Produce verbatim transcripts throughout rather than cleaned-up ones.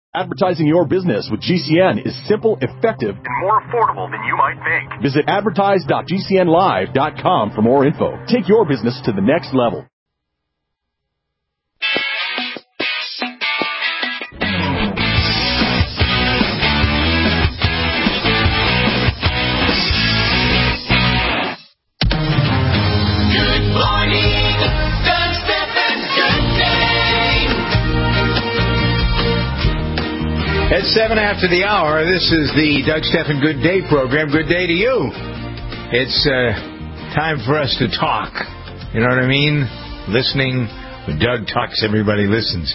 Advertising your business with G C N is simple, effective, and more affordable than you might think. Visit advertise dot g c n live dot com for more info. Take your business to the next level. At seven after the hour, this is the Doug Stephan Good Day program. Good day to you. It's uh, time for us to talk. You know what I mean? Listening. When Doug talks, everybody listens.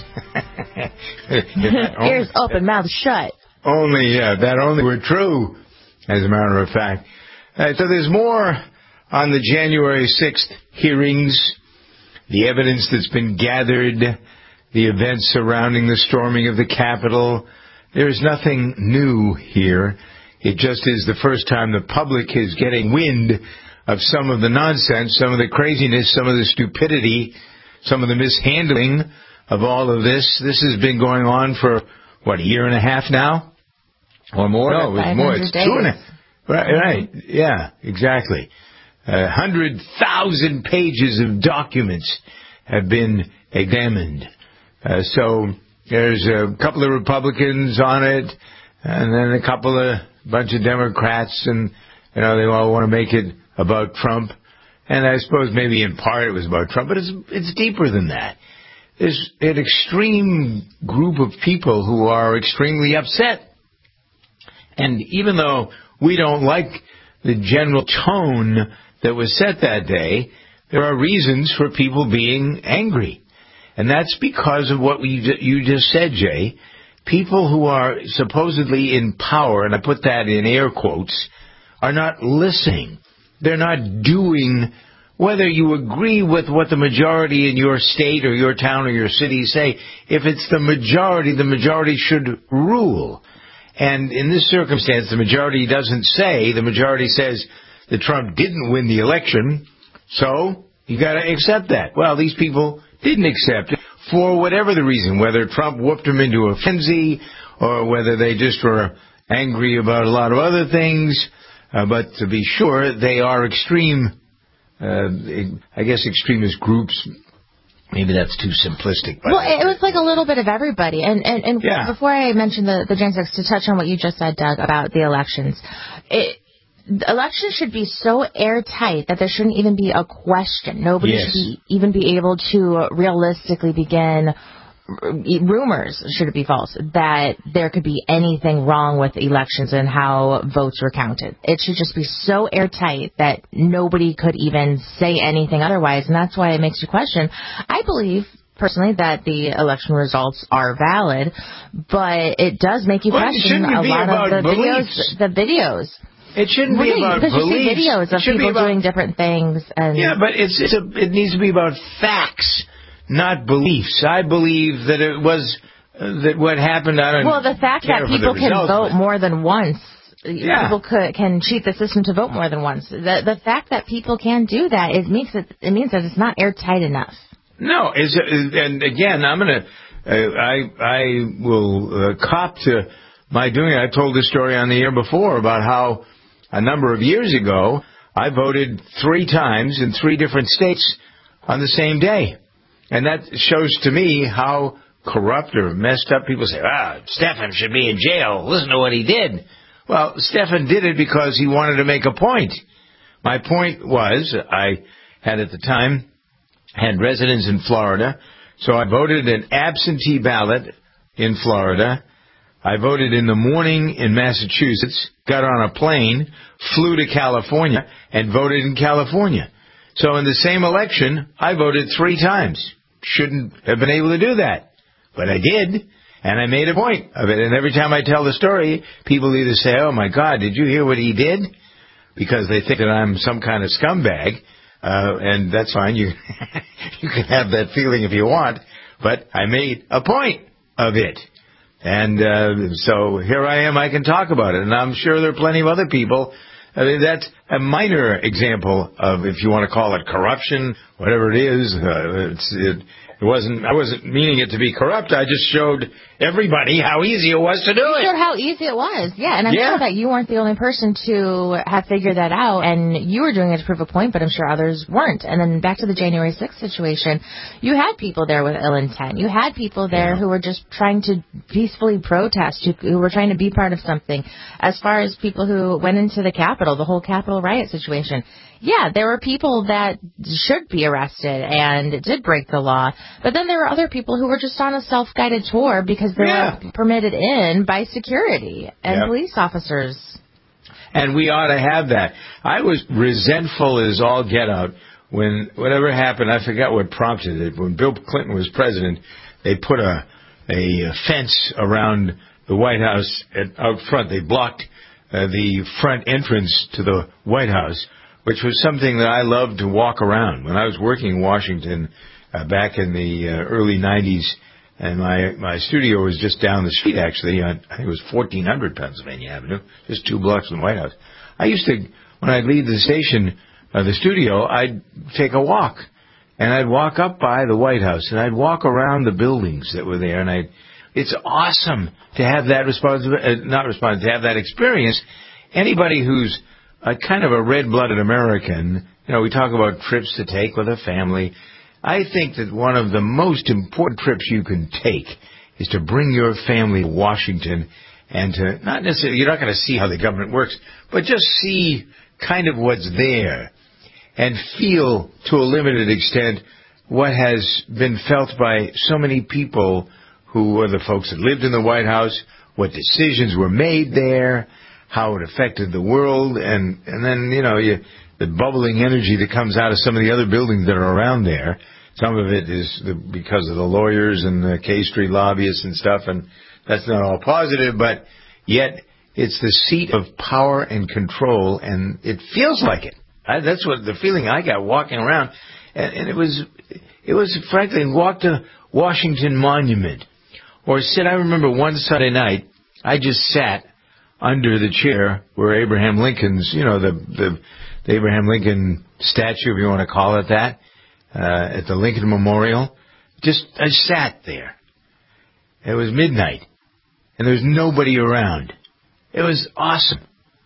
Ears open, mouth shut. Only, yeah, that only were true, as a matter of fact. Uh, so there's more on the January sixth hearings, the evidence that's been gathered, the events surrounding the storming of the Capitol. There is nothing new here. It just is the first time the public is getting wind of some of the nonsense, some of the craziness, some of the stupidity, some of the mishandling of all of this. This has been going on for, what, a year and a half now? Or more? No, it's more. It's two and a half. Right, right. Yeah, exactly. A hundred thousand pages of documents have been examined. Uh, so... There's a couple of Republicans on it, and then a couple of bunch of Democrats, and you know they all want to make it about Trump. And I suppose maybe in part it was about Trump, but it's it's deeper than that. There's an extreme group of people who are extremely upset, and even though we don't like the general tone that was set that day, there are reasons for people being angry. And that's because of what we, you just said, Jay. People who are supposedly in power, and I put that in air quotes, are not listening. They're not doing, whether you agree with what the majority in your state or your town or your city say, if it's the majority, the majority should rule. And in this circumstance, the majority doesn't say, the majority says that Trump didn't win the election, so you got to accept that. Well, these people didn't accept it for whatever the reason, whether Trump whooped them into a frenzy or whether they just were angry about a lot of other things. Uh, but to be sure, they are extreme, uh, I guess extremist groups. Maybe that's too simplistic. Well, it was like a little bit of everybody. And and, and yeah. Before I mention the, the January sixth, to touch on what you just said, Doug, about the elections, it, elections should be so airtight that there shouldn't even be a question. Nobody yes. should be, even be able to realistically begin, rumors, should it be false, that there could be anything wrong with elections and how votes were counted. It should just be so airtight that nobody could even say anything otherwise, and that's why it makes you question. I believe personally that the election results are valid, but it does make you well, question a lot of the beliefs. videos. The videos. It shouldn't be about because beliefs. You see videos of people about, doing different things. And yeah, but it's, it's a, it needs to be about facts, not beliefs. I believe that it was uh, that what happened. I don't. Well, the fact that people can results, vote but, more than once. Yeah. People could, can cheat the system to vote more than once. The the fact that people can do that, it means that it means that it's not airtight enough. No, it's, and again, I'm gonna. Uh, I I will uh, cop to my doing it. I told this story on the air before about how a number of years ago I voted three times in three different states on the same day, and that shows to me how corrupt or messed up people say. Ah, Stephan should be in jail. Listen to what he did. Well, Stephan did it because he wanted to make a point. My point was, I had at the time had residence in Florida, so I voted an absentee ballot in Florida. I voted in the morning in Massachusetts, got on a plane, flew to California, and voted in California. So in the same election, I voted three times. Shouldn't have been able to do that, but I did. And I made a point of it. And every time I tell the story, people either say, oh, my God, did you hear what he did? Because they think that I'm some kind of scumbag. Uh, and that's fine. You, you can have that feeling if you want. But I made a point of it. And uh, so here I am. I can talk about it. And I'm sure there are plenty of other people. I mean, that's a minor example of, if you want to call it corruption, whatever it is. Uh, it's, it, It wasn't, I wasn't meaning it to be corrupt. I just showed everybody how easy it was to do you it. You showed how easy it was. Yeah, and I'm yeah. sure that you weren't the only person to have figured that out, and you were doing it to prove a point, but I'm sure others weren't. And then back to the January sixth situation, you had people there with ill intent. You had people there yeah. who were just trying to peacefully protest, who, who were trying to be part of something. As far as people who went into the Capitol, the whole Capitol riot situation, yeah, there were people that should be arrested and did break the law. But then there were other people who were just on a self-guided tour because they yeah. were permitted in by security and yep. police officers. And we ought to have that. I was resentful as all get out when whatever happened. I forgot what prompted it. When Bill Clinton was president, they put a a fence around the White House at, out front. They blocked uh, the front entrance to the White House, which was something that I loved to walk around. When I was working in Washington uh, back in the uh, early nineties, and my, my studio was just down the street, actually. On, I think it was fourteen hundred Pennsylvania Avenue, just two blocks from the White House. I used to, when I'd leave the station, uh, the studio, I'd take a walk. And I'd walk up by the White House, and I'd walk around the buildings that were there, and I'd, it's awesome to have that responsibility, uh, not responsibility, to have that experience. Anybody who's a kind of a red-blooded American, you know, we talk about trips to take with a family. I think that one of the most important trips you can take is to bring your family to Washington and to, not necessarily, you're not going to see how the government works, but just see kind of what's there and feel to a limited extent what has been felt by so many people who are the folks that lived in the White House, what decisions were made there, how it affected the world, and, and then, you know, you, the bubbling energy that comes out of some of the other buildings that are around there. Some of it is the, because of the lawyers and the K Street lobbyists and stuff, and that's not all positive, but yet it's the seat of power and control, and it feels like it. I, that's what the feeling I got walking around, and, and it was, it was frankly, walk to Washington Monument, or sit. I remember one Sunday night, I just sat under the chair where Abraham Lincoln's, you know, the the, the Abraham Lincoln statue, if you want to call it that, uh, at the Lincoln Memorial. Just I sat there. It was midnight, and there was nobody around. It was awesome.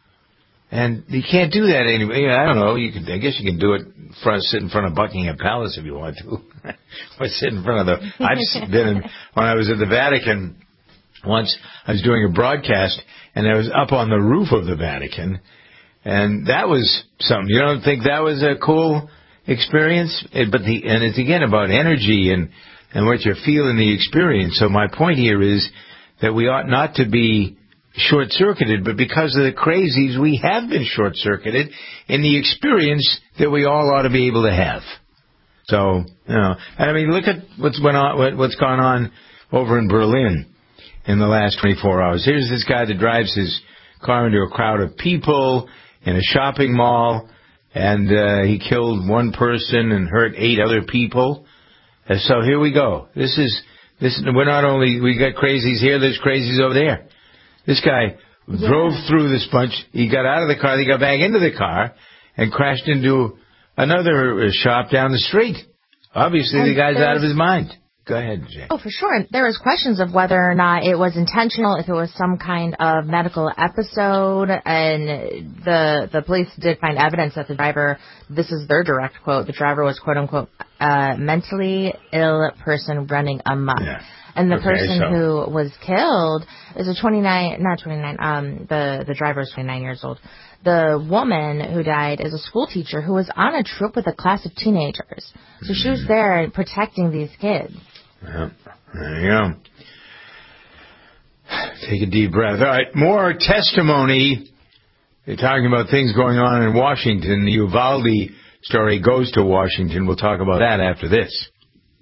And you can't do that anyway. I don't know. You can. I guess you can do it. In front, sit in front of Buckingham Palace if you want to. Or sit in front of the. I've been in, when I was at the Vatican once. I was doing a broadcast, and I was up on the roof of the Vatican, and that was something. You don't think that was a cool experience? It, but the and it's again about energy and and what you feel in the experience. So my point here is that we ought not to be short-circuited, but because of the crazies, we have been short-circuited in the experience that we all ought to be able to have. So, you know, and I mean, look at what's went on, what, what's gone on over in Berlin in the last twenty-four hours. Here's this guy that drives his car into a crowd of people in a shopping mall, and uh, he killed one person and hurt eight other people. And so here we go. This is this. We're not only we got crazies here. There's crazies over there. This guy yeah. drove through this bunch. He got out of the car. He got back into the car and crashed into another shop down the street. Obviously, and the guy's out of his mind. Go ahead, Jay. Oh, for sure. There was questions of whether or not it was intentional, if it was some kind of medical episode, and the the police did find evidence that the driver, this is their direct quote, the driver was, quote-unquote, a mentally ill person running amok. Yeah. And the okay, person so. who was killed is a twenty-nine, not twenty-nine, um, the, the driver is twenty-nine years old. The woman who died is a school teacher who was on a trip with a class of teenagers. So she was there protecting these kids. Well, there you go. Take a deep breath. All right, more testimony. They're talking about things going on in Washington. The Uvalde story goes to Washington. We'll talk about that after this.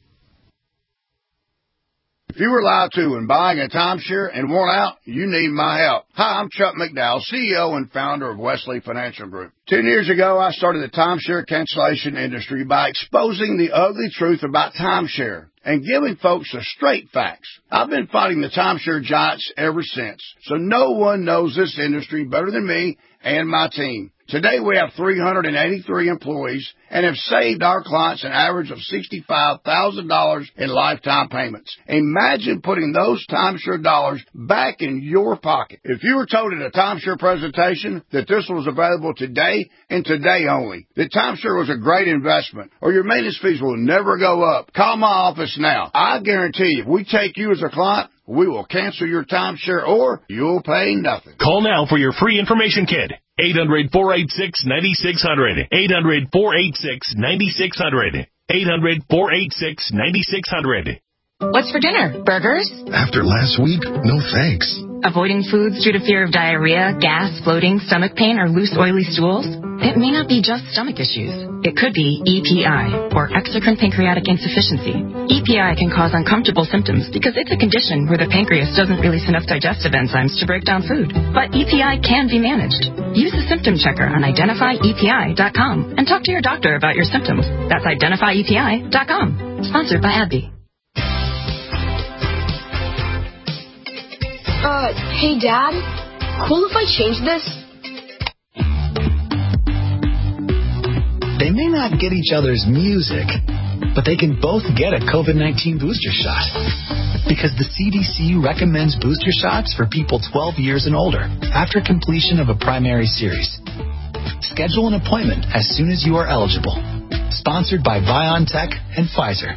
If you were lied to when buying a timeshare and want out, you need my help. Hi, I'm Chuck McDowell, C E O and founder of Wesley Financial Group. Ten years ago, I started the timeshare cancellation industry by exposing the ugly truth about timeshare and giving folks the straight facts. I've been fighting the timeshare giants ever since, so no one knows this industry better than me and my team. Today we have three hundred eighty-three employees and have saved our clients an average of sixty-five thousand dollars in lifetime payments. Imagine putting those timeshare dollars back in your pocket. If you were told at a timeshare presentation that this was available today and today only, that timeshare was a great investment or your maintenance fees will never go up, call my office now. I guarantee you, if we take you as a client, we will cancel your timeshare or you'll pay nothing. Call now for your free information kit. eight hundred, four eight six, nine six zero zero. eight hundred, four eight six, nine six zero zero. eight hundred, four eight six, nine six zero zero. What's for dinner? Burgers? After last week, no thanks. Avoiding foods due to fear of diarrhea, gas, bloating, stomach pain, or loose, oily stools? It may not be just stomach issues. It could be E P I, or exocrine pancreatic insufficiency. E P I can cause uncomfortable symptoms because it's a condition where the pancreas doesn't release enough digestive enzymes to break down food. But E P I can be managed. Use the symptom checker on identify E P I dot com and talk to your doctor about your symptoms. That's identify E P I dot com. Sponsored by AbbVie. Uh, hey, Dad? Cool if I change this? They may not get each other's music, but they can both get a COVID nineteen booster shot. Because the C D C recommends booster shots for people twelve years and older after completion of a primary series. Schedule an appointment as soon as you are eligible. Sponsored by BioNTech and Pfizer.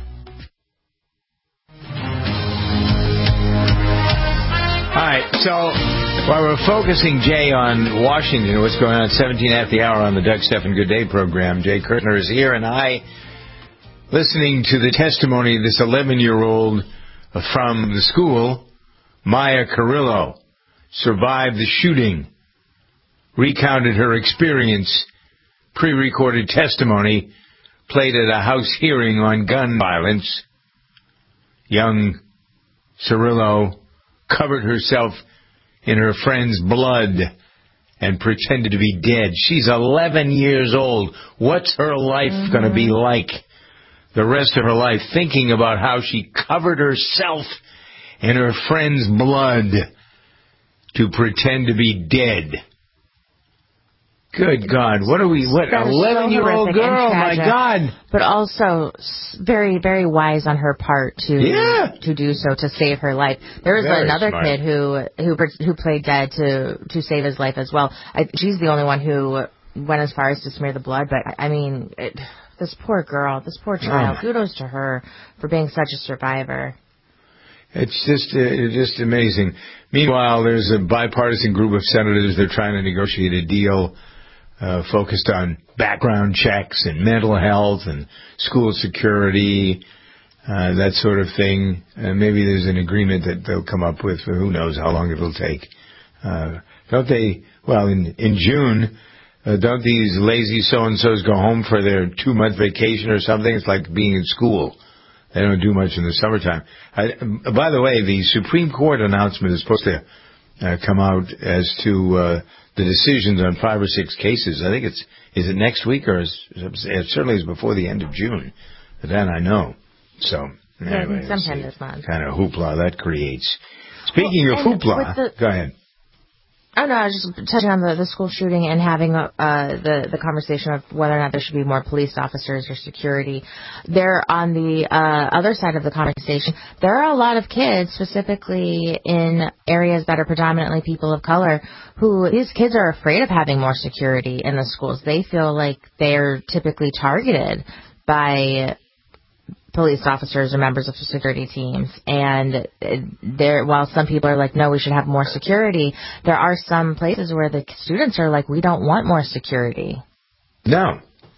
All right, so while we're focusing, Jay, on Washington, what's going on at seventeen after the hour on the Doug Stephan Good Day program, Jay Kirtner is here, and I, listening to the testimony of this eleven-year-old from the school, Maya Carrillo, survived the shooting, recounted her experience, pre-recorded testimony, played at a House hearing on gun violence. Young Cirillo covered herself in her friend's blood and pretended to be dead. She's eleven years old. What's her life mm-hmm. going to be like the rest of her life, thinking about how she covered herself in her friend's blood to pretend to be dead? Good God, what are we, what, eleven-year-old girl, my God. But also very, very wise on her part to yeah. to do so, to save her life. There was very another smart. kid who, who who played dead to, to save his life as well. I, she's the only one who went as far as to smear the blood, but, I mean, it, this poor girl, this poor child, oh. kudos to her for being such a survivor. It's just uh, it's just amazing. Meanwhile, there's a bipartisan group of senators. They're trying to negotiate a deal Uh, focused on background checks and mental health and school security, uh, that sort of thing. Uh, maybe there's an agreement that they'll come up with for who knows how long it'll take. Uh, don't they, well, in, in June, uh, don't these lazy so-and-sos go home for their two-month vacation or something? It's like being in school. They don't do much in the summertime. I, by the way, the Supreme Court announcement is supposed to uh, come out as to uh, the decisions on five or six cases. I think it's, is it next week or is, it certainly is before the end of June. But then I know. So, yeah, anyway, sometime this month. Kind of hoopla that creates. Speaking well, of hoopla, the, go ahead. Oh, no, I was just touching on the, the school shooting and having uh, the, the conversation of whether or not there should be more police officers or security. There, on the uh, other side of the conversation, there are a lot of kids, specifically in areas that are predominantly people of color, who these kids are afraid of having more security in the schools. They feel like they're typically targeted by police officers or members of security teams. And there, while some people are like, no, we should have more security, there are some places where the students are like, we don't want more security. No.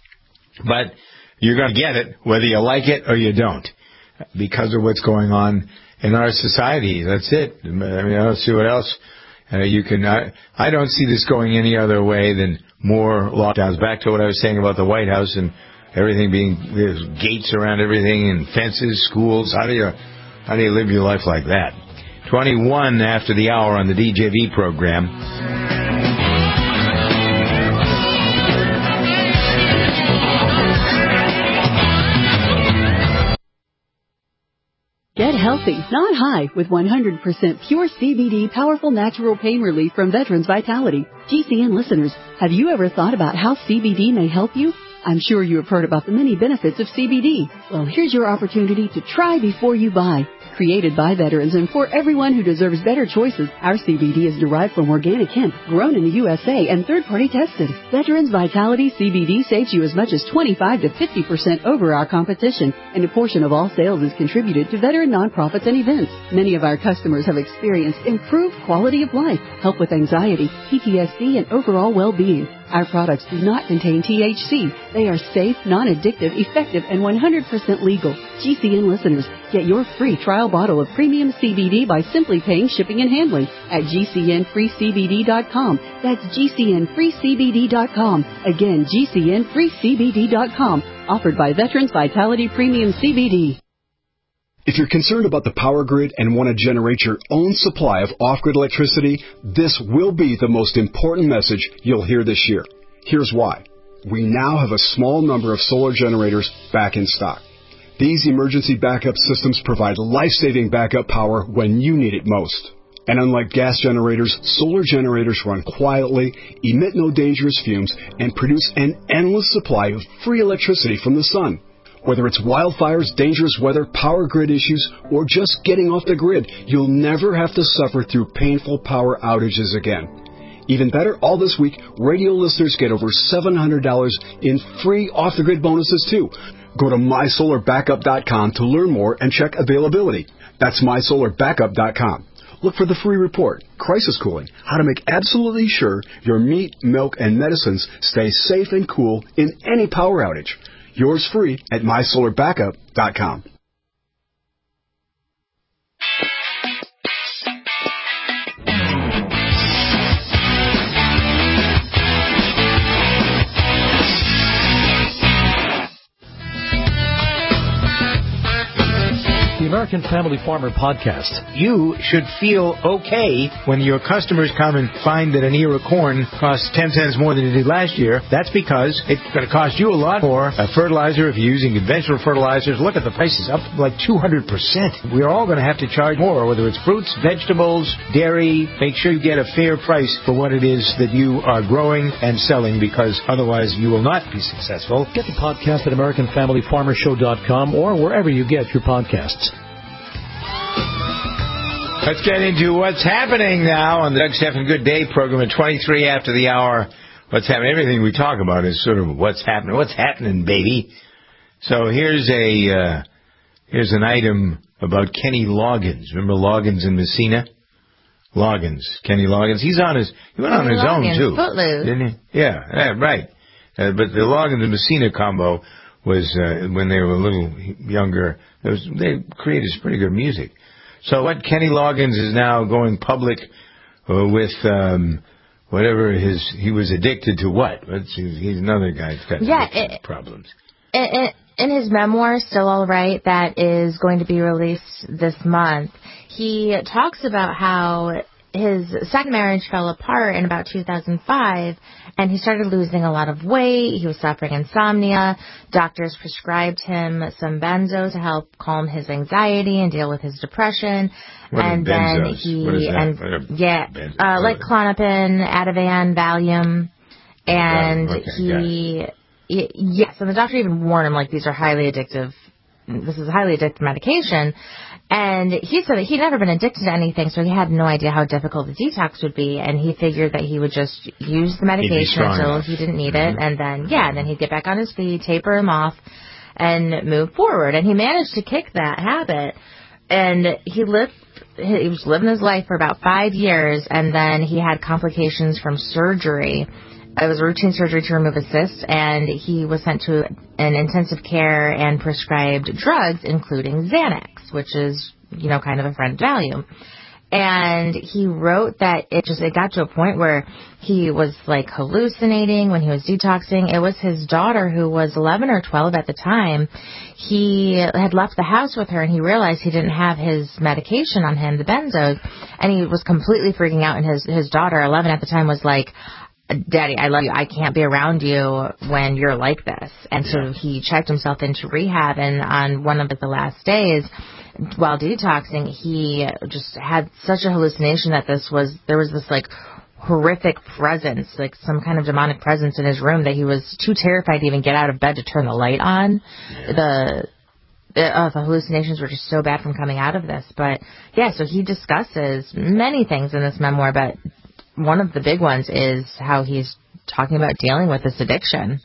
But you're going to get it whether you like it or you don't, because of what's going on in our society. That's it. I mean, I don't see what else uh, you can... I, I don't see this going any other way than more lockdowns. Back to what I was saying about the White House and everything being, there's gates around everything and fences, schools. How do you, how do you live your life like that? twenty-one after the hour on the D J V program. Get healthy, not high, with one hundred percent pure C B D powerful natural pain relief from Veterans Vitality. G C N listeners, have you ever thought about how C B D may help you? I'm sure you have heard about the many benefits of C B D. Well, here's your opportunity to try before you buy. Created by veterans and for everyone who deserves better choices, our C B D is derived from organic hemp, grown in the U S A and third-party tested. Veterans Vitality C B D saves you as much as twenty-five to fifty percent over our competition, and a portion of all sales is contributed to veteran nonprofits and events. Many of our customers have experienced improved quality of life, help with anxiety, P T S D, and overall well-being. Our products do not contain T H C. They are safe, non-addictive, effective, and one hundred percent legal. G C N listeners, get your free trial bottle of premium C B D by simply paying shipping and handling at G C N free C B D dot com. That's G C N free C B D dot com. Again, G C N free C B D dot com. Offered by Veterans Vitality Premium C B D. If you're concerned about the power grid and want to generate your own supply of off-grid electricity, this will be the most important message you'll hear this year. Here's why. We now have a small number of solar generators back in stock. These emergency backup systems provide life-saving backup power when you need it most. And unlike gas generators, solar generators run quietly, emit no dangerous fumes, and produce an endless supply of free electricity from the sun. Whether it's wildfires, dangerous weather, power grid issues, or just getting off the grid, you'll never have to suffer through painful power outages again. Even better, all this week, radio listeners get over seven hundred dollars in free off-the-grid bonuses, too. Go to my solar backup dot com to learn more and check availability. That's my solar backup dot com. Look for the free report, Crisis Cooling, how to make absolutely sure your meat, milk, and medicines stay safe and cool in any power outage. Yours free at my solar backup dot com. The American Family Farmer Podcast. You should feel okay when your customers come and find that an ear of corn costs ten cents more than it did last year. That's because it's going to cost you a lot more. A fertilizer, if you're using conventional fertilizers, look at the prices up like two hundred percent. We're all going to have to charge more, whether it's fruits, vegetables, dairy. Make sure you get a fair price for what it is that you are growing and selling, because otherwise you will not be successful. Get the podcast at American Family Farmer Show dot com or wherever you get your podcasts. Let's get into what's happening now on the Doug Stephan Good Day program at twenty-three after the hour. What's happening? Everything we talk about is sort of what's happening. What's happening, baby? So here's a uh, here's an item about Kenny Loggins. Remember Loggins in Messina? Loggins, Kenny Loggins. He's on his. He went Kenny on his Loggins, own too, Footloose. didn't he? Yeah, yeah right. Uh, but the Loggins and Messina combo was uh, when they were a little younger. It was, they created some pretty good music. So what Kenny Loggins is now going public uh, with um, whatever his he was addicted to. What? Let's see, he's another guy that's got yeah, it, problems. It, it, in his memoir, Still All Right, that is going to be released this month, he talks about how his second marriage fell apart in about two thousand five, and he started losing a lot of weight. He was suffering insomnia. Doctors prescribed him some benzo to help calm his anxiety and deal with his depression. What and are then benzos? he What is that? and What are yeah, benzo- uh, like Klonopin, Ativan, Valium, and okay, he y- yes, and the doctor even warned him, like, these are highly addictive. This is a highly addictive medication. And he said that he'd never been addicted to anything, so he had no idea how difficult the detox would be, and he figured that he would just use the medication until enough. he didn't need mm-hmm. it, and then, yeah, and then he'd get back on his feet, taper him off, and move forward. And he managed to kick that habit, and he lived, he was living his life for about five years, and then he had complications from surgery. It was a routine surgery to remove a cyst, and he was sent to an intensive care and prescribed drugs, including Xanax, which is, you know, kind of a friend of Valium. And he wrote that it just, it got to a point where he was, like, hallucinating when he was detoxing. It was his daughter, who was eleven or twelve at the time. He had left the house with her, and he realized he didn't have his medication on him, the benzos, and he was completely freaking out. And his, his daughter, eleven at the time, was like, Daddy, I love you. I can't be around you when you're like this. And so Yeah. he checked himself into rehab, and on one of the last days, while detoxing, he just had such a hallucination that this was, there was this like horrific presence, like some kind of demonic presence in his room, that he was too terrified to even get out of bed to turn the light on. Yeah. The, the, uh, the hallucinations were just so bad from coming out of this. But yeah, so he discusses many things in this memoir, but one of the big ones is how he's talking about dealing with this addiction.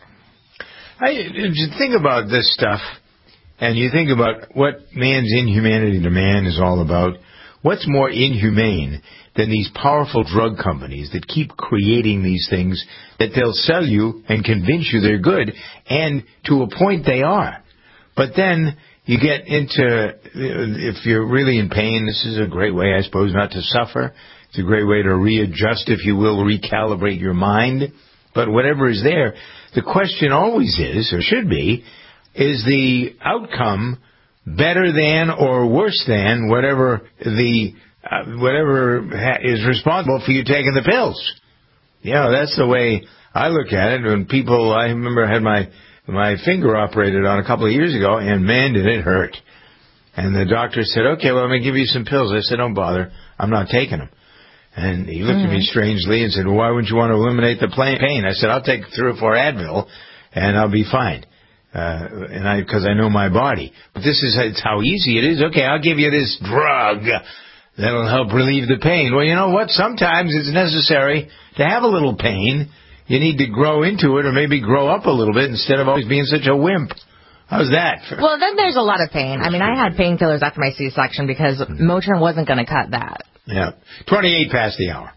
I, you think about this stuff, and you think about what man's inhumanity to man is all about. What's more inhumane than these powerful drug companies that keep creating these things that they'll sell you and convince you they're good, and to a point they are. But then you get into, if you're really in pain, this is a great way, I suppose, not to suffer. It's a great way to readjust, if you will, recalibrate your mind. But whatever is there, the question always is, or should be, is the outcome better than or worse than whatever the uh, whatever ha- is responsible for you taking the pills? You know, that's the way I look at it. When people, I remember I had my my finger operated on a couple of years ago, and man, did it hurt. And the doctor said, okay, well, I'm going to give you some pills. I said, don't bother. I'm not taking them. And he looked mm. at me strangely and said, well, why wouldn't you want to eliminate the pain? I said, I'll take three or four Advil, and I'll be fine. Uh, and I, because I know my body. But this is it's how easy it is. Okay, I'll give you this drug that'll help relieve the pain. Well, you know what? Sometimes it's necessary to have a little pain. You need to grow into it, or maybe grow up a little bit instead of always being such a wimp. How's that? Well, then there's a lot of pain. I mean, I had painkillers after my C-section because Motrin wasn't going to cut that. Yeah. twenty-eight past the hour.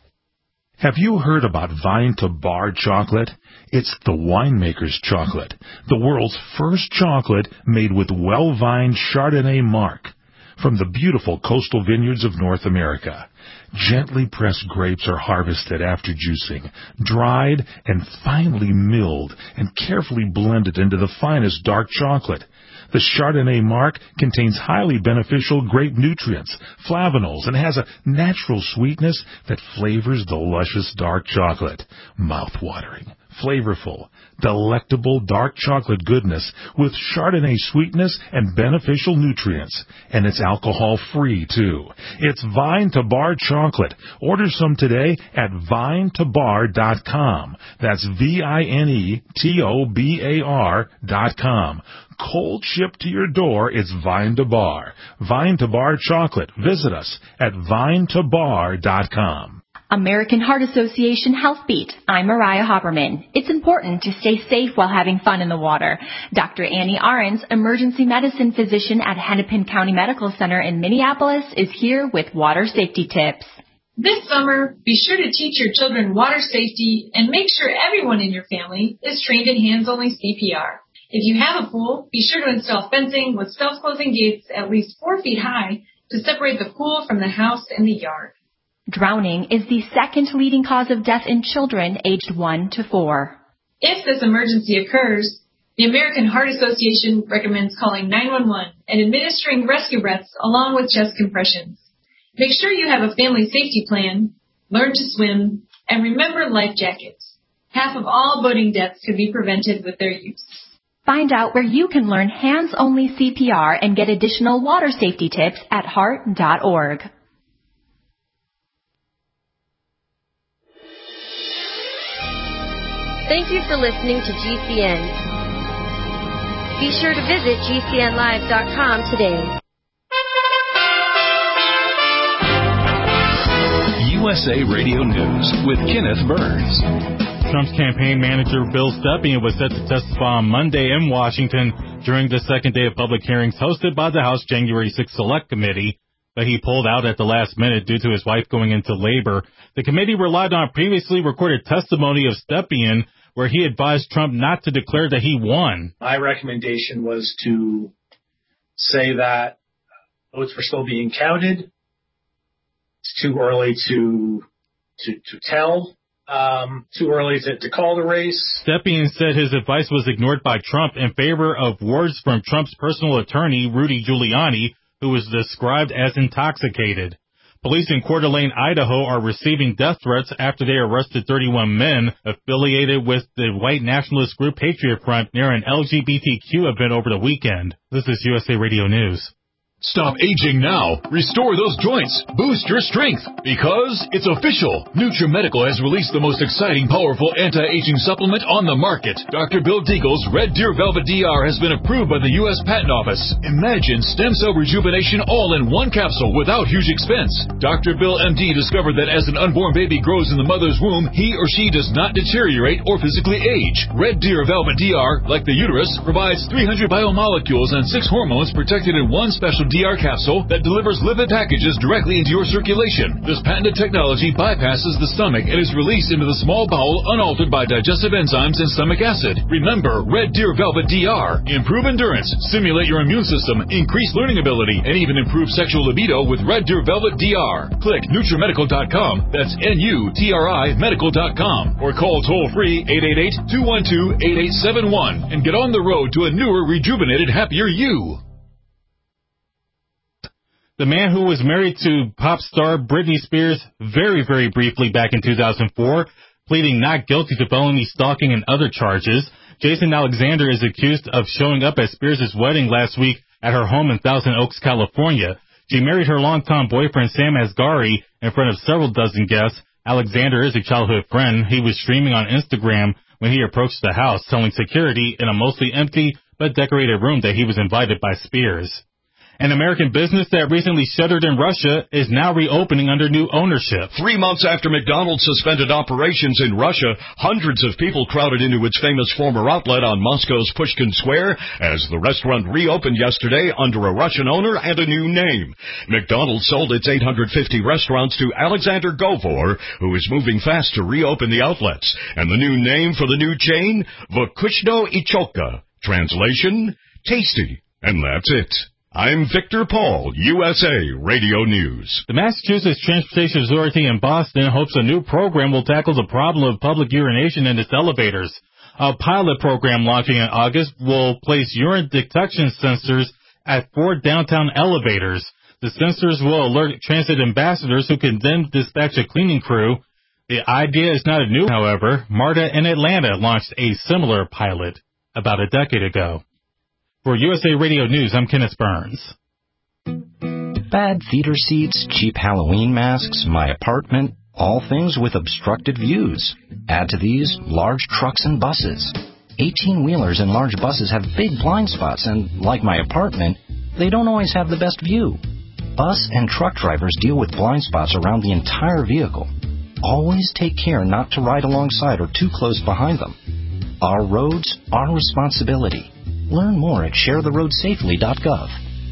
Have you heard about Vine to Bar chocolate? It's the winemaker's chocolate, the world's first chocolate made with well-vined Chardonnay marc from the beautiful coastal vineyards of North America. Gently pressed grapes are harvested after juicing, dried and finely milled and carefully blended into the finest dark chocolate. The Chardonnay marc contains highly beneficial grape nutrients, flavanols, and has a natural sweetness that flavors the luscious dark chocolate. Mouth-watering, flavorful, delectable dark chocolate goodness with Chardonnay sweetness and beneficial nutrients. And it's alcohol-free, too. It's Vine to Bar chocolate. Order some today at vine to bar dot com. That's V I N E T O B A R dot com. Cold shipped to your door, it's Vine to Bar. Vine to Bar chocolate. Visit us at vine to bar dot com. American Heart Association Health Beat. I'm Mariah Hopperman. It's important to stay safe while having fun in the water. Doctor Annie Ahrens, emergency medicine physician at Hennepin County Medical Center in Minneapolis, is here with water safety tips. This summer, be sure to teach your children water safety and make sure everyone in your family is trained in hands-only C P R. If you have a pool, be sure to install fencing with self-closing gates at least four feet high to separate the pool from the house and the yard. Drowning is the second leading cause of death in children aged one to four. If this emergency occurs, the American Heart Association recommends calling nine one one and administering rescue breaths along with chest compressions. Make sure you have a family safety plan, learn to swim, and remember life jackets. Half of all boating deaths could be prevented with their use. Find out where you can learn hands-only C P R and get additional water safety tips at heart dot org. Thank you for listening to G C N. Be sure to visit G C N live dot com today. U S A Radio News with Kenneth Burns. Trump's campaign manager Bill Stepien was set to testify on Monday in Washington during the second day of public hearings hosted by the House January sixth Select Committee, but he pulled out at the last minute due to his wife going into labor. The committee relied on previously recorded testimony of Stepien, where he advised Trump not to declare that he won. My recommendation was to say that votes were still being counted. It's too early to to, to tell. Um, too early to, to call the race. Stepien said his advice was ignored by Trump in favor of words from Trump's personal attorney, Rudy Giuliani, who was described as intoxicated. Police in Coeur d'Alene, Idaho are receiving death threats after they arrested thirty-one men affiliated with the white nationalist group Patriot Front near an L G B T Q event over the weekend. This is U S A Radio News. Stop aging now. Restore those joints. Boost your strength. Because it's official. NutriMedical has released the most exciting, powerful anti-aging supplement on the market. Doctor Bill Deagle's Red Deer Velvet D R has been approved by the U S Patent Office. Imagine stem cell rejuvenation all in one capsule without huge expense. Doctor Bill M D discovered that as an unborn baby grows in the mother's womb, he or she does not deteriorate or physically age. Red Deer Velvet D R, like the uterus, provides three hundred biomolecules and six hormones protected in one special D R capsule that delivers lipid packages directly into your circulation. This patented technology bypasses the stomach and is released into the small bowel unaltered by digestive enzymes and stomach acid. Remember, Red Deer Velvet D R. Improve endurance, stimulate your immune system, increase learning ability, and even improve sexual libido with Red Deer Velvet D R. Click NutriMedical dot com, that's N U T R I medical dot com, or call toll-free eight eight eight, two one two, eight eight seven one and get on the road to a newer, rejuvenated, happier you. The man who was married to pop star Britney Spears very, very briefly back in two thousand four, pleading not guilty to felony stalking and other charges. Jason Alexander is accused of showing up at Spears' wedding last week at her home in Thousand Oaks, California. She married her longtime boyfriend Sam Asghari in front of several dozen guests. Alexander is a childhood friend. He was streaming on Instagram when he approached the house, telling security in a mostly empty but decorated room that he was invited by Spears. An American business that recently shuttered in Russia is now reopening under new ownership. Three months after McDonald's suspended operations in Russia, hundreds of people crowded into its famous former outlet on Moscow's Pushkin Square as the restaurant reopened yesterday under a Russian owner and a new name. McDonald's sold its eight hundred fifty restaurants to Alexander Govor, who is moving fast to reopen the outlets. And the new name for the new chain? Vkushno i Cholka. Translation? Tasty. And that's it. I'm Victor Paul, U S A Radio News. The Massachusetts Transportation Authority in Boston hopes a new program will tackle the problem of public urination in its elevators. A pilot program launching in August will place urine detection sensors at four downtown elevators. The sensors will alert transit ambassadors who can then dispatch a cleaning crew. The idea is not new, however. MARTA in Atlanta launched a similar pilot about a decade ago. For U S A Radio News, I'm Kenneth Burns. Bad theater seats, cheap Halloween masks, my apartment, all things with obstructed views. Add to these, large trucks and buses. eighteen-wheelers and large buses have big blind spots, and like my apartment, they don't always have the best view. Bus and truck drivers deal with blind spots around the entire vehicle. Always take care not to ride alongside or too close behind them. Our roads, our responsibility. Learn more at share the road safely dot gov.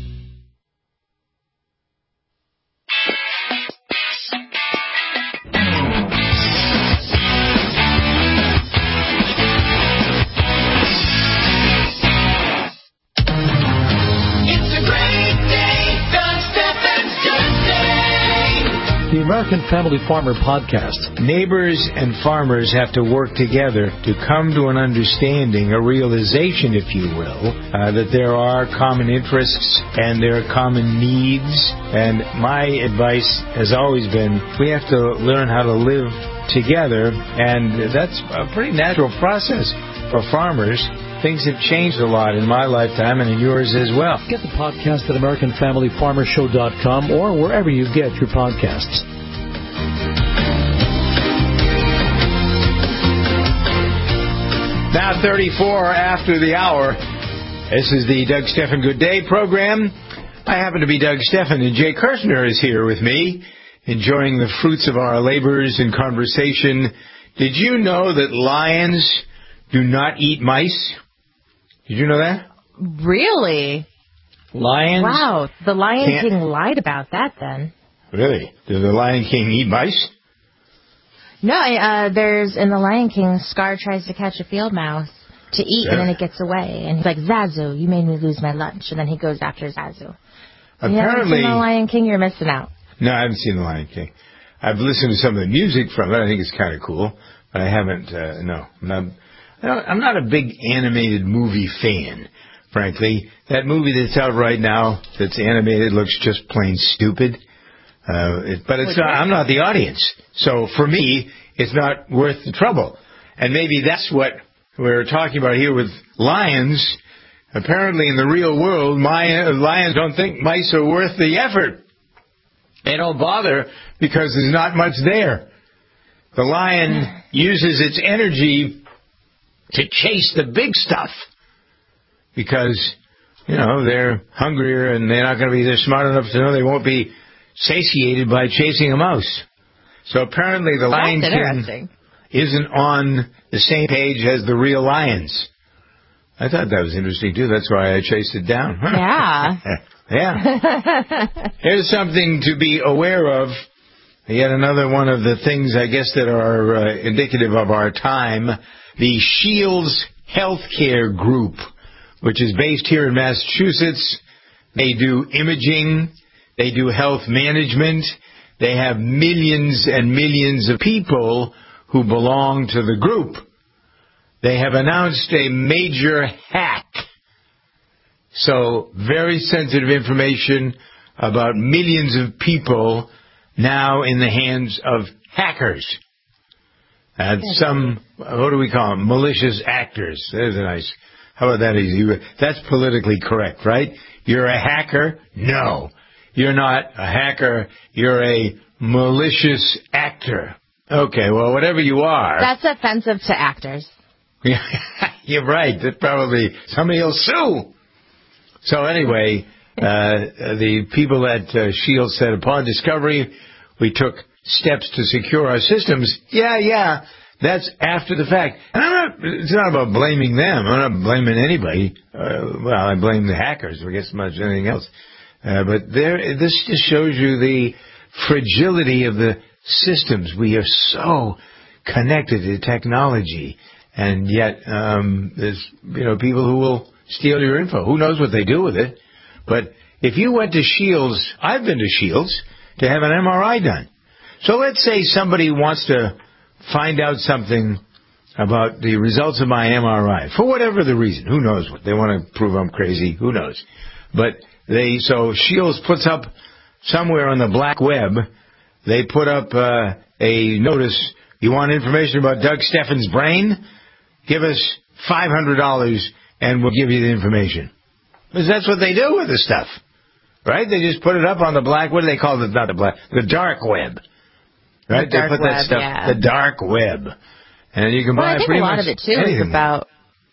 The American Family Farmer Podcast. Neighbors and farmers have to work together to come to an understanding, a realization, if you will, uh, that there are common interests and there are common needs. And my advice has always been we have to learn how to live together, and that's a pretty natural process for farmers. Things have changed a lot in my lifetime and in yours as well. Get the podcast at American Family Farmer Show dot com or wherever you get your podcasts. Now thirty-four after the hour. This is the Doug Stephan Good Day program. I happen to be Doug Stephan, and Jay Kirshner is here with me, enjoying the fruits of our labors and conversation. Did you know that lions do not eat mice? Did you know that? Really? Lions? Wow, the Lion King lied about that then. Really? Does the Lion King eat mice? No, uh, there's, in the Lion King, Scar tries to catch a field mouse to eat, yeah. And then it gets away. And he's like, Zazu, you made me lose my lunch. And then he goes after Zazu. Apparently, you haven't seen the Lion King, you're missing out. No, I haven't seen the Lion King. I've listened to some of the music from it. I think it's kind of cool. But I haven't, uh, no. I'm not, I don't, I'm not a big animated movie fan, frankly. That movie that's out right now that's animated looks just plain stupid. Uh, it, but it's not, I'm not the audience. So for me, it's not worth the trouble. And maybe that's what we're talking about here with lions. Apparently in the real world, my, lions don't think mice are worth the effort. They don't bother because there's not much there. The lion uses its energy to chase the big stuff because, you know, they're hungrier and they're not going to be, they're smart enough to know they won't be satiated by chasing a mouse. So apparently the Lion King isn't on the same page as the real lions. I thought that was interesting, too. That's why I chased it down. Yeah. Yeah. Here's something to be aware of. Yet another one of the things, I guess, that are uh, indicative of our time. The Shields Healthcare Group, which is based here in Massachusetts. They do imaging. They do health management. They have millions and millions of people who belong to the group. They have announced a major hack. So, very sensitive information about millions of people now in the hands of hackers. And some, what do we call them? Malicious actors. There's a nice, how about that easy? That's politically correct, right? You're a hacker? No. You're not a hacker. You're a malicious actor. Okay, well, whatever you are. That's offensive to actors. You're right. That probably somebody will sue. So anyway, uh, the people at uh, Shields said, upon discovery, we took steps to secure our systems. Yeah, yeah, that's after the fact. And I'm not, it's not about blaming them. I'm not blaming anybody. Uh, well, I blame the hackers, I guess, as much as anything else. Uh, but there, this just shows you the fragility of the systems. We are so connected to technology, and yet um, there's you know people who will steal your info. Who knows what they do with it? But if you went to Shields, I've been to Shields to have an M R I done. So let's say somebody wants to find out something about the results of my M R I for whatever the reason. Who knows what they want to prove? I'm crazy. Who knows? But they so Shields puts up somewhere on the black web. They put up uh, a notice. You want information about Doug Steffen's brain? Give us five hundred dollars and we'll give you the information. Because that's what they do with the stuff, right? They just put it up on the black. What do they call it? Not the black, the dark web, right? The dark they put web, that stuff, yeah. the dark web, and you can well, buy I think pretty a lot much of it too anything. is about.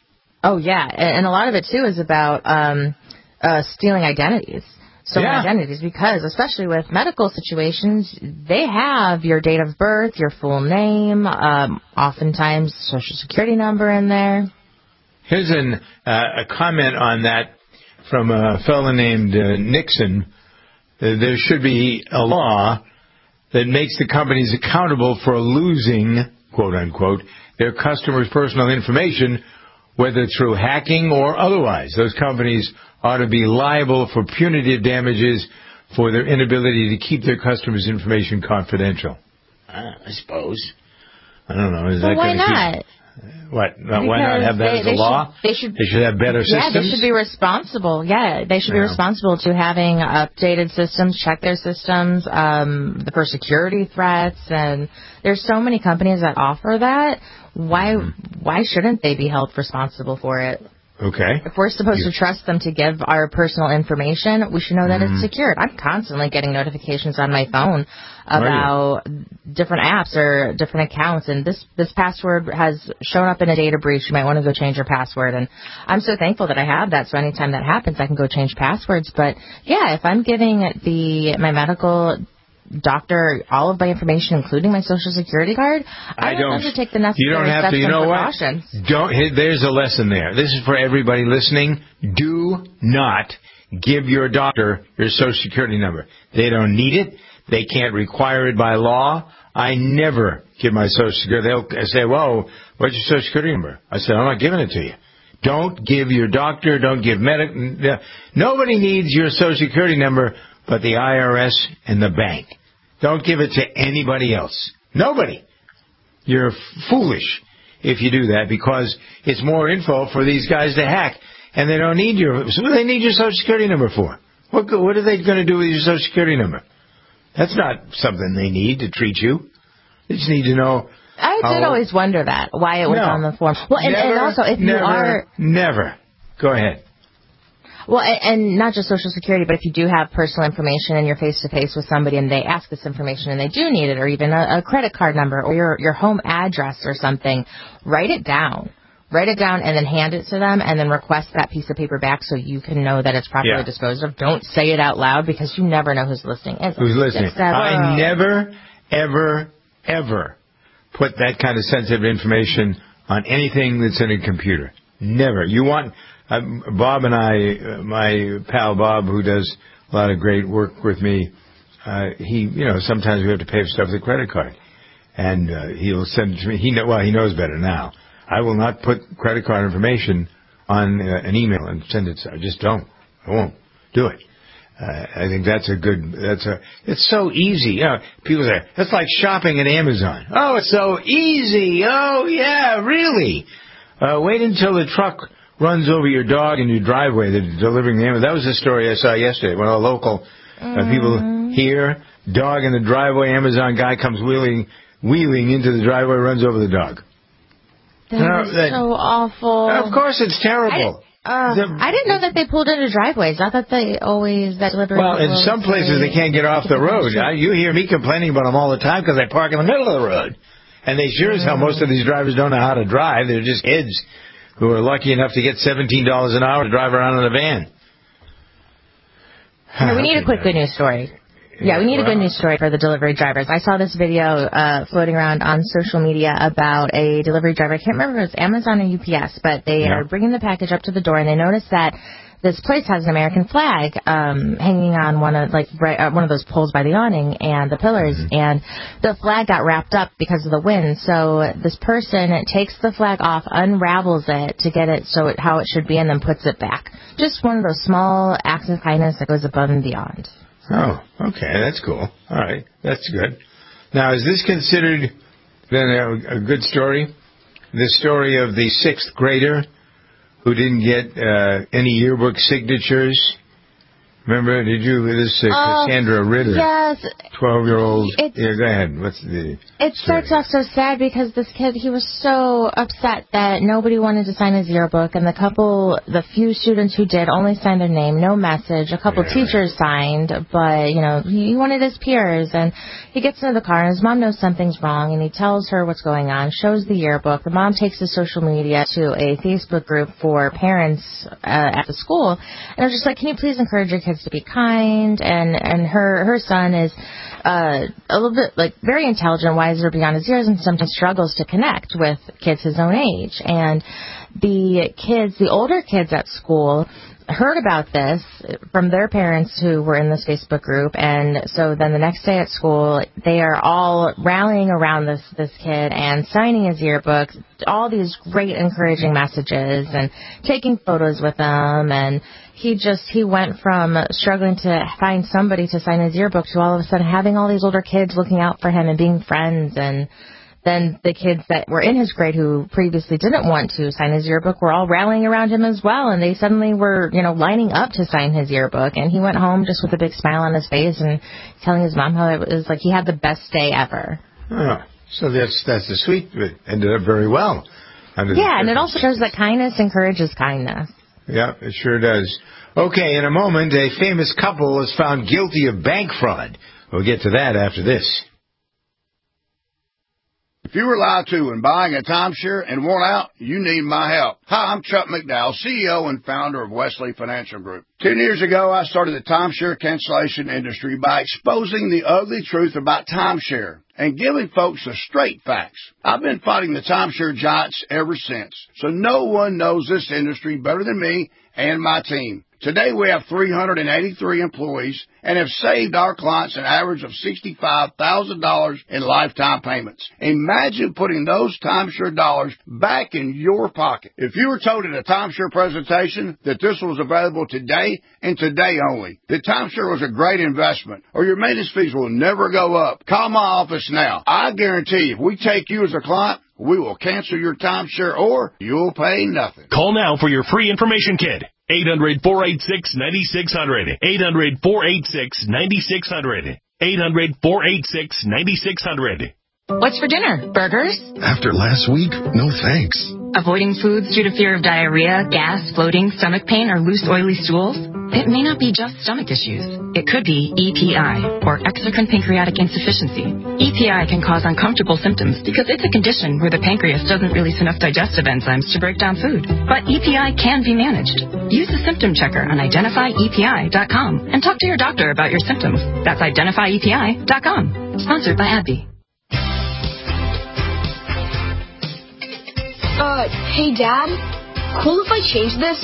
Oh yeah, and a lot of it too is about um, uh, stealing identities. Stolen yeah. identities, because especially with medical situations, they have your date of birth, your full name, um, oftentimes social security number in there. Here's an, uh, a comment on that from a fellow named uh, Nixon. Uh, there should be a law that makes the companies accountable for losing, quote unquote, their customers' personal information, whether through hacking or otherwise. Those companies ought to be liable for punitive damages for their inability to keep their customers' information confidential. Uh, I suppose. I don't know. Is well, that why going to not? Keep, what? Because why not have that they, as a they law? Should, they, should, they should have better yeah, systems? Yeah, they should be responsible. Yeah, they should yeah. be responsible to having updated systems, check their systems, um, for security threats. And there's so many companies that offer that. Why, mm-hmm. why shouldn't they be held responsible for it? Okay. If we're supposed you. to trust them to give our personal information, we should know that mm-hmm. it's secured. I'm constantly getting notifications on my phone about different apps or different accounts, and this this password has shown up in a data breach. You might want to go change your password, and I'm so thankful that I have that, so anytime that happens, I can go change passwords. But, yeah, if I'm giving the my medical doctor all of my information, including my social security card, I, I don't have to take the necessary you don't have steps to, you and know precautions. What? Don't. There's a lesson there. This is for everybody listening. Do not give your doctor your social security number. They don't need it. They can't require it by law. I never give my social security. They'll say, "Whoa, what's your social security number?" I said, "I'm not giving it to you." Don't give your doctor. Don't give medic. Nobody needs your social security number but the I R S and the bank. Don't give it to anybody else. Nobody. You're foolish if you do that, because it's more info for these guys to hack, and they don't need your. So what do they need your social security number for? What what are they going to do with your social security number? That's not something they need to treat you. They just need to know. I did how, always wonder that, why it was no, on the form. Well, and, never, and also, if never, you are... Never. Go ahead. Well, and not just Social Security, but if you do have personal information and you're face-to-face with somebody and they ask this information and they do need it, or even a, a credit card number or your, your home address or something, write it down. Write it down and then hand it to them and then request that piece of paper back so you can know that it's properly yeah. disposed of. Don't say it out loud because you never know who's listening. It's who's listening? I never, ever, ever put that kind of sensitive information on anything that's in a computer. Never. You want... Uh, Bob and I, uh, my pal Bob, who does a lot of great work with me, uh, he, you know, sometimes we have to pay for stuff with a credit card. And uh, he'll send it to me. He know, well, he knows better now. I will not put credit card information on uh, an email and send it to I just don't. I won't do it. Uh, I think that's a good, that's a, it's so easy. You know, people say, it's like shopping at Amazon. Oh, it's so easy. Oh, yeah, really? Uh, wait until the truck runs over your dog in your driveway that's delivering the Amazon. That was the story I saw yesterday. One of the local uh, mm. people here, dog in the driveway, Amazon guy comes wheeling, wheeling into the driveway, runs over the dog. That no, is that, so awful. Of course it's terrible. I, uh, the, I didn't know that they pulled into driveways. I thought they always, that delivery. Well, in some places they can't get off the road. I, you hear me complaining about them all the time because they park in the middle of the road. And they sure as hell, most of these drivers don't know how to drive. They're just kids who are lucky enough to get seventeen dollars an hour to drive around in a van. Yeah, we need a quick good news story. Yeah, we need a good news story for the delivery drivers. I saw this video uh, floating around on social media about a delivery driver. I can't remember if it was Amazon or U P S, but they yeah. are bringing the package up to the door, and they notice that this place has an American flag um, hanging on one of like right, uh, one of those poles by the awning and the pillars, mm-hmm. and the flag got wrapped up because of the wind. So this person takes the flag off, unravels it to get it so it, how it should be, and then puts it back. Just one of those small acts of kindness that goes above and beyond. Oh, okay, that's cool. All right, that's good. Now, is this considered then a, a good story? The story of the sixth grader who didn't get uh, any yearbook signatures. Remember, did you, this uh, uh, Cassandra Ritter, yes, twelve-year-old, yeah, go ahead, what's the It story? Starts off so sad because this kid, he was so upset that nobody wanted to sign his yearbook, and the couple, the few students who did only signed their name, no message, a couple yeah. teachers signed, but, you know, he wanted his peers, and he gets into the car, and his mom knows something's wrong, and he tells her what's going on, shows the yearbook. The mom takes his social media to a Facebook group for parents uh, at the school, and they're just like, can you please encourage your kids to be kind, and and her her son is uh a little bit like very intelligent, wiser beyond his years, and sometimes struggles to connect with kids his own age. And the kids, the older kids at school, heard about this from their parents who were in this Facebook group, and so then the next day at school, they are all rallying around this this kid and signing his yearbook, all these great encouraging messages, and taking photos with them. And he just, he went from struggling to find somebody to sign his yearbook to all of a sudden having all these older kids looking out for him and being friends. And then the kids that were in his grade who previously didn't want to sign his yearbook were all rallying around him as well, and they suddenly were, you know, lining up to sign his yearbook. And he went home just with a big smile on his face and telling his mom how it was like he had the best day ever. Oh, so that's that's the sweet. It ended up very well. Yeah, and it also shows that kindness encourages kindness. Yeah, it sure does. Okay, in a moment, a famous couple is found guilty of bank fraud. We'll get to that after this. If you were lied to when buying a timeshare and want out, you need my help. Hi, I'm Chuck McDowell, C E O and founder of Wesley Financial Group. Ten years ago, I started the timeshare cancellation industry by exposing the ugly truth about timeshare and giving folks the straight facts. I've been fighting the timeshare giants ever since, so no one knows this industry better than me and my team. Today we have three hundred eighty-three employees and have saved our clients an average of sixty-five thousand dollars in lifetime payments. Imagine putting those timeshare dollars back in your pocket. If you were told at a timeshare presentation that this was available today and today only, that timeshare was a great investment or your maintenance fees will never go up, call my office now. I guarantee if we take you as a client, we will cancel your timeshare or you'll pay nothing. Call now for your free information kit. eight hundred, four eight six, nine six zero zero. eight hundred, four eight six, nine six zero zero. eight hundred, four eight six, nine six zero zero. What's for dinner? Burgers? After last week, no thanks. Avoiding foods due to fear of diarrhea, gas, bloating, stomach pain, or loose, oily stools? It may not be just stomach issues. It could be E P I, or exocrine pancreatic insufficiency. E P I can cause uncomfortable symptoms because it's a condition where the pancreas doesn't release enough digestive enzymes to break down food. But E P I can be managed. Use the symptom checker on identify E P I dot com and talk to your doctor about your symptoms. That's identify E P I dot com. Sponsored by AbbVie. Uh, hey, Dad? Cool if I change this?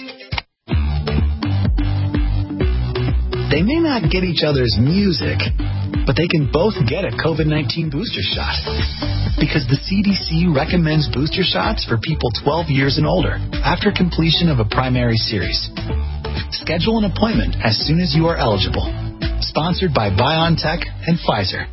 They may not get each other's music, but they can both get a COVID nineteen booster shot. Because the C D C recommends booster shots for people twelve years and older after completion of a primary series. Schedule an appointment as soon as you are eligible. Sponsored by BioNTech and Pfizer.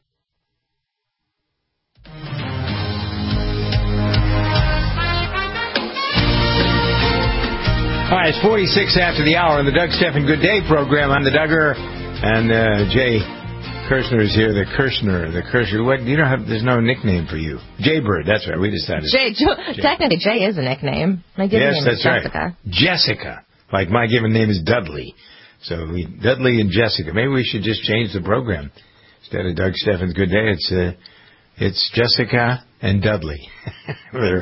All right, it's forty-six after the hour on the Doug Stephan Good Day program. I'm the Duggar, and uh, Jay Kirshner is here. The Kirshner, the Kirshner. What? You don't have? There's no nickname for you. Jaybird. That's right. We decided. Jay. Jo- Jay. Technically, Jay is a nickname. My given yes, name that's is Jessica. Right. Jessica. Like my given name is Dudley. So we Dudley and Jessica. Maybe we should just change the program instead of Doug Stephan's Good Day. It's uh, it's Jessica and Dudley. There's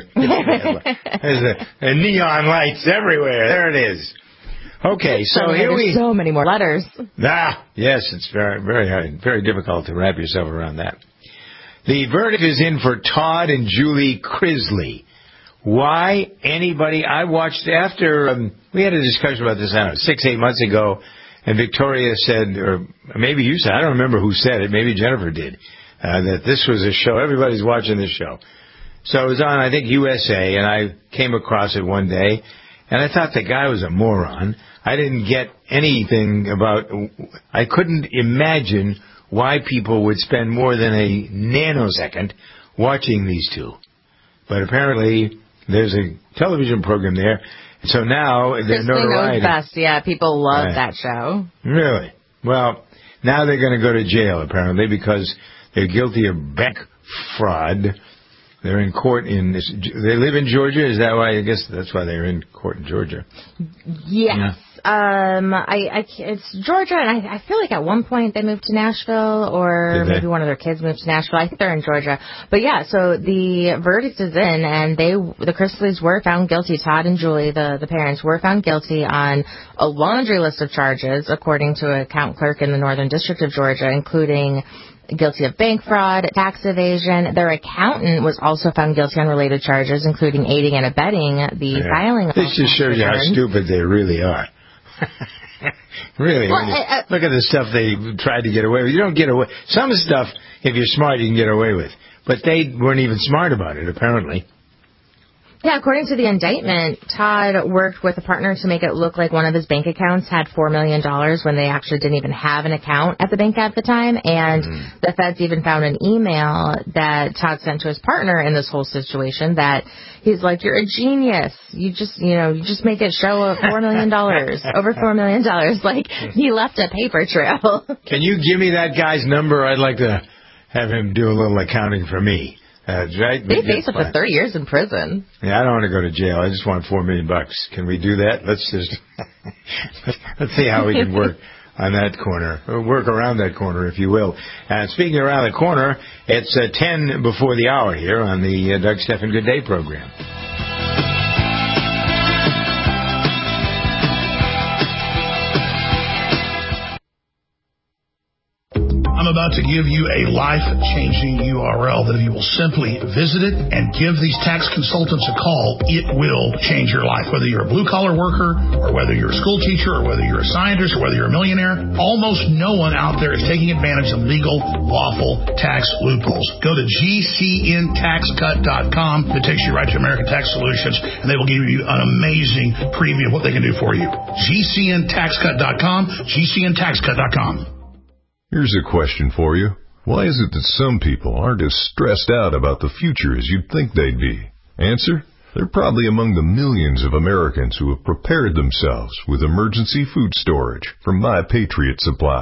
a, a neon lights everywhere. There it is. Okay, so so here we... so many more letters. Ah, yes, it's very, very hard, very difficult to wrap yourself around that. The verdict is in for Todd and Julie Crisley. Why anybody... I watched after... Um, we had a discussion about this, I don't know, six, eight months ago, and Victoria said, or maybe you said, I don't remember who said it, maybe Jennifer did, Uh, that this was a show. Everybody's watching this show. So it was on, I think, U S A, and I came across it one day, and I thought the guy was a moron. I didn't get anything about... I couldn't imagine why people would spend more than a nanosecond watching these two. But apparently, there's a television program there, so now they're notoriety. Knows best. Yeah, people love right. that show. Really? Well, now they're going to go to jail, apparently, because... they're guilty of bank fraud. They're in court in... They live in Georgia? Is that why? I guess that's why they're in court in Georgia. Yes. Yeah. Um, I, I, it's Georgia, and I, I feel like at one point they moved to Nashville, or maybe one of their kids moved to Nashville. I think they're in Georgia. But yeah, so the verdict is in, and they, the Crisleys were found guilty. Todd and Julie, the, the parents, were found guilty on a laundry list of charges, according to a account clerk in the Northern District of Georgia, including... guilty of bank fraud, tax evasion. Their accountant was also found guilty on related charges, including aiding and abetting the yeah. filing of this just shows you how stupid they really are. Really. Well, you, uh, look at the stuff they tried to get away with. You don't get away. Some stuff, if you're smart, you can get away with. But they weren't even smart about it, apparently. Yeah, according to the indictment, Todd worked with a partner to make it look like one of his bank accounts had four million dollars when they actually didn't even have an account at the bank at the time. And mm. the feds even found an email that Todd sent to his partner in this whole situation that he's like, you're a genius. You just, you know, you just make it show up four million dollars, over four million dollars. Like, he left a paper trail. Can you give me that guy's number? I'd like to have him do a little accounting for me. Uh, right? They face up to thirty years in prison. Yeah, I don't want to go to jail. I just want four million bucks. Can we do that? Let's just let's see how we can work on that corner, or work around that corner, if you will. And speaking around the corner, it's uh, ten before the hour here on the uh, Doug Stephan Good Day program. I'm about to give you a life-changing U R L that if you will simply visit it and give these tax consultants a call, it will change your life. Whether you're a blue-collar worker, or whether you're a school teacher, or whether you're a scientist, or whether you're a millionaire, almost no one out there is taking advantage of legal, lawful tax loopholes. Go to G C N tax cut dot com. It takes you right to American Tax Solutions, and they will give you an amazing preview of what they can do for you. G C N tax cut dot com, G C N tax cut dot com. Here's a question for you. Why is it that some people aren't as stressed out about the future as you'd think they'd be? Answer: they're probably among the millions of Americans who have prepared themselves with emergency food storage from My Patriot Supply.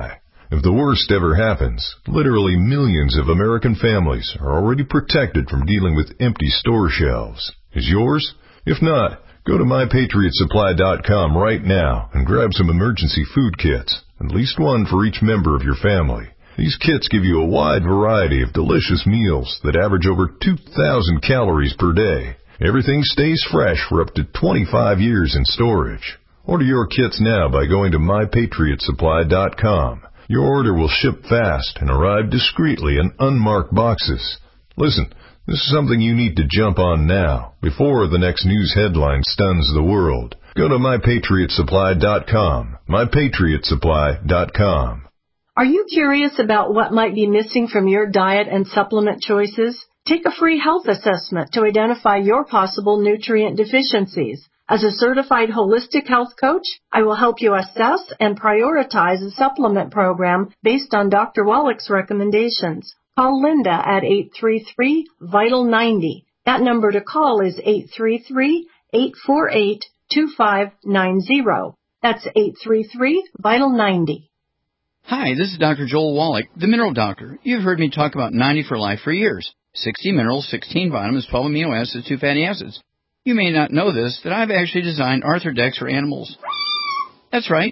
If the worst ever happens, literally millions of American families are already protected from dealing with empty store shelves. Is yours? If not, go to my patriot supply dot com right now and grab some emergency food kits, at least one for each member of your family. These kits give you a wide variety of delicious meals that average over two thousand calories per day. Everything stays fresh for up to twenty-five years in storage. Order your kits now by going to my patriot supply dot com. Your order will ship fast and arrive discreetly in unmarked boxes. Listen, this is something you need to jump on now, before the next news headline stuns the world. Go to my patriot supply dot com. my patriot supply dot com. Are you curious about what might be missing from your diet and supplement choices? Take a free health assessment to identify your possible nutrient deficiencies. As a certified holistic health coach, I will help you assess and prioritize a supplement program based on Doctor Wallach's recommendations. Call Linda at eight three three, vital ninety. That number to call is eight three three, eight four eight, two five nine zero. That's eight three three, vital ninety. Hi, this is Doctor Joel Wallach, the Mineral Doctor. You've heard me talk about ninety for Life for years. sixty minerals, sixteen vitamins, twelve amino acids, two fatty acids. You may not know this, that I've actually designed Arthrodex for animals. That's right.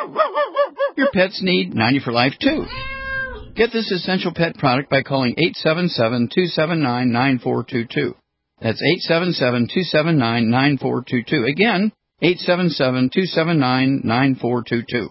Your pets need ninety for Life, too. Get this essential pet product by calling eight seven seven, two seven nine, nine four two two. That's eight seven seven, two seven nine, nine four two two. Again, eight seven seven, two seven nine, nine four two two.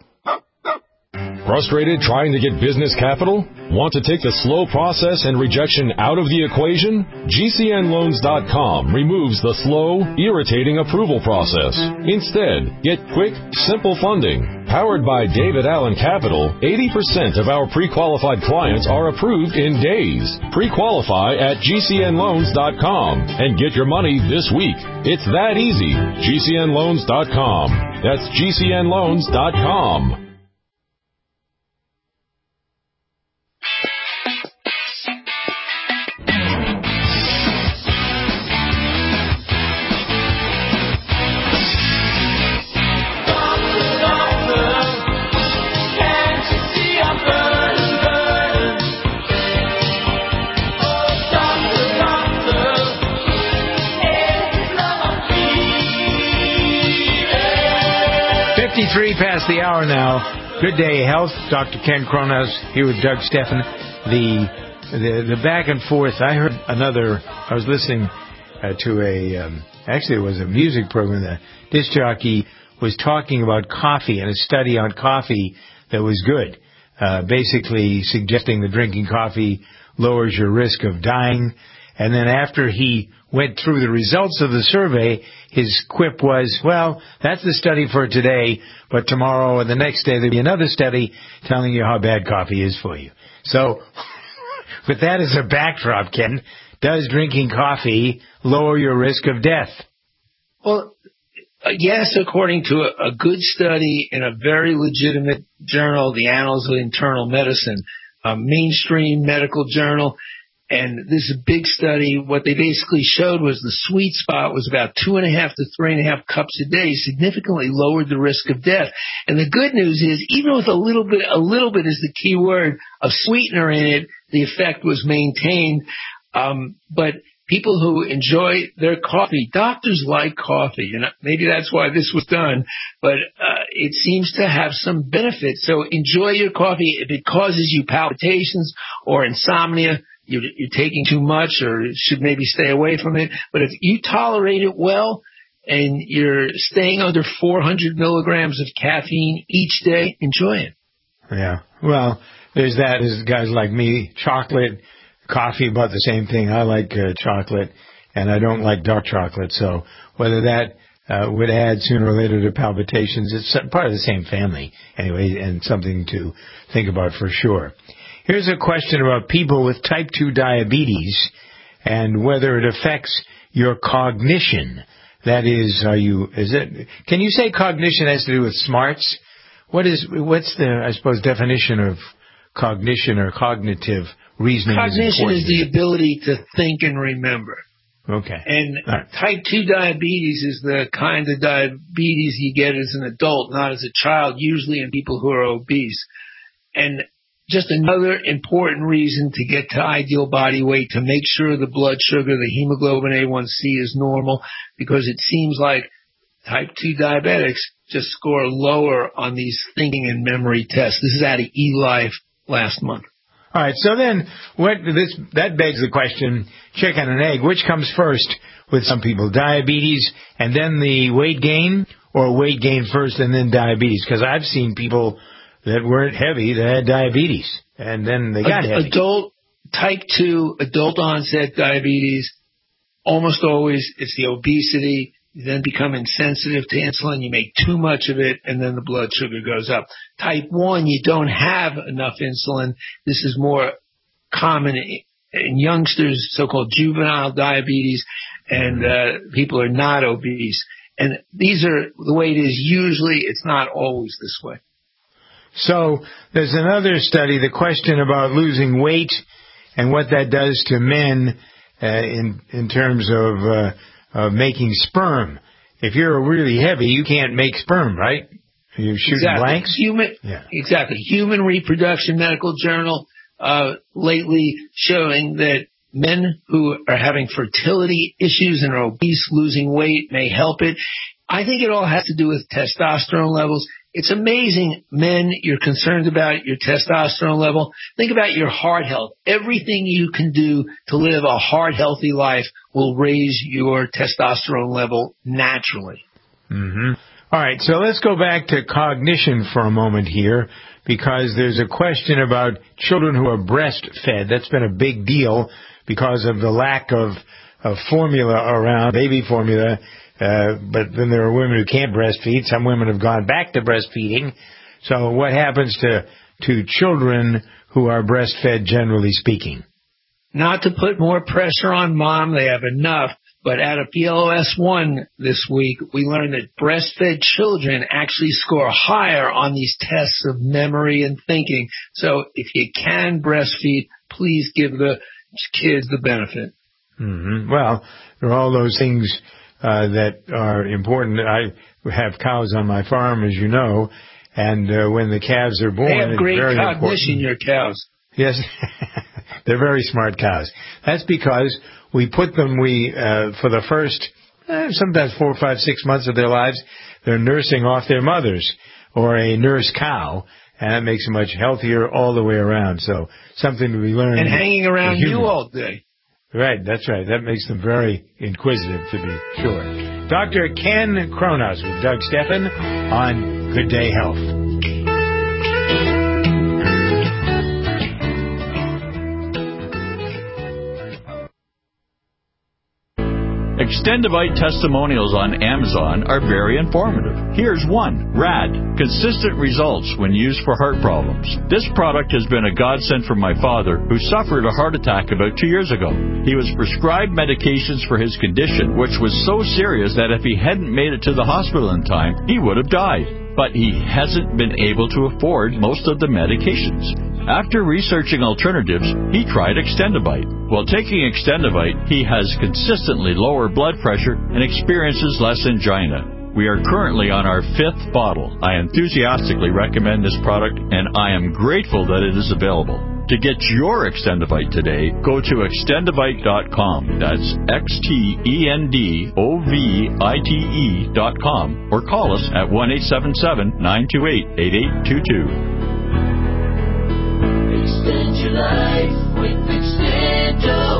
Frustrated trying to get business capital? Want to take the slow process and rejection out of the equation? G C N loans dot com removes the slow, irritating approval process. Instead, get quick, simple funding. Powered by David Allen Capital, eighty percent of our pre-qualified clients are approved in days. Pre-qualify at G C N loans dot com and get your money this week. It's that easy. G C N loans dot com. That's G C N loans dot com. fifty-three past the hour now. Good day, health. Doctor Ken Cronhaus here with Doug Steffen. The, the the back and forth. I heard another. I was listening uh, to a. Um, actually, it was a music program. The disc jockey was talking about coffee and a study on coffee that was good. Uh, basically, suggesting that drinking coffee lowers your risk of dying. And then after he went through the results of the survey, his quip was, well, that's the study for today, but tomorrow or the next day there'll be another study telling you how bad coffee is for you. So, with that as a backdrop, Ken, does drinking coffee lower your risk of death? Well, yes, according to a, a good study in a very legitimate journal, the Annals of Internal Medicine, a mainstream medical journal. And this is a big study. What they basically showed was the sweet spot was about two and a half to three and a half cups a day, significantly lowered the risk of death. And the good news is, even with a little bit, a little bit is the key word, of sweetener in it, the effect was maintained. Um, but people who enjoy their coffee, doctors like coffee, and maybe that's why this was done, but uh, it seems to have some benefits. So enjoy your coffee. If it causes you palpitations or insomnia, You're, you're taking too much or should maybe stay away from it. But if you tolerate it well and you're staying under four hundred milligrams of caffeine each day, enjoy it. Yeah. Well, there's that. There's guys like me, chocolate, coffee, about the same thing. I like uh, chocolate, and I don't like dark chocolate. So whether that uh, would add sooner or later to palpitations, it's part of the same family anyway, and something to think about for sure. Here's a question about people with type two diabetes and whether it affects your cognition. That is, are you, is it, can you say cognition has to do with smarts? What is, what's the, I suppose, definition of cognition or cognitive reasoning? Cognition is, is the ability to think and remember. Okay. And right. Type two diabetes is the kind of diabetes you get as an adult, not as a child, usually in people who are obese. And just another important reason to get to ideal body weight, to make sure the blood sugar, the hemoglobin A one C is normal, because it seems like type two diabetics just score lower on these thinking and memory tests. This is out of eLife last month. All right, so then what this that begs the question, chicken and egg, which comes first with some people, diabetes and then the weight gain, or weight gain first and then diabetes? Because I've seen people that weren't heavy that had diabetes, and then they got heavy. Adult, type two, adult onset diabetes, almost always it's the obesity. You then become insensitive to insulin, you make too much of it, and then the blood sugar goes up. Type one, you don't have enough insulin. This is more common in youngsters, so-called juvenile diabetes, and uh, people are not obese. And these are the way it is usually. It's not always this way. So there's another study, the question about losing weight and what that does to men uh, in in terms of uh, of making sperm. If you're really heavy, you can't make sperm, right? You're shooting exactly. blanks? Human, yeah. Exactly. Human Reproduction Medical Journal uh, lately showing that men who are having fertility issues and are obese, losing weight may help it. I think it all has to do with testosterone levels. It's amazing, men, you're concerned about your testosterone level. Think about your heart health. Everything you can do to live a heart healthy life will raise your testosterone level naturally. Mm-hmm. All right, so let's go back to cognition for a moment here, because there's a question about children who are breastfed. That's been a big deal because of the lack of, of formula around, baby formula. Uh, but then there are women who can't breastfeed. Some women have gone back to breastfeeding. So what happens to to children who are breastfed, generally speaking? Not to put more pressure on mom, they have enough. But out of P L O S one this week, we learned that breastfed children actually score higher on these tests of memory and thinking. So if you can breastfeed, please give the kids the benefit. Mm-hmm. Well, there are all those things Uh, that are important. I have cows on my farm, as you know, and uh, when the calves are born, they have great it's very cognition, important. your cows. Yes, they're very smart cows. That's because we put them, we uh, for the first, uh, sometimes four, five, six months of their lives, they're nursing off their mothers or a nurse cow, and that makes them much healthier all the way around. So something to be learned. And hanging around you all day. Right, that's right. That makes them very inquisitive, to be sure. Doctor Ken Kronos with Doug Steffen on Good Day Health. Extendivite testimonials on Amazon are very informative. Here's one. Rad. Consistent results when used for heart problems. This product has been a godsend for my father, who suffered a heart attack about two years ago. He was prescribed medications for his condition, which was so serious that if he hadn't made it to the hospital in time, he would have died. But he hasn't been able to afford most of the medications. After researching alternatives, he tried Extendivite. While taking Extendivite, he has consistently lower blood pressure and experiences less angina. We are currently on our fifth bottle. I enthusiastically recommend this product, and I am grateful that it is available. To get your Extendivite today, go to extendivite dot com. That's X T E N D O V I T E dot com, or call us at one eight seven seven, nine two eight, eight eight two two. Extend your life with Extendivite.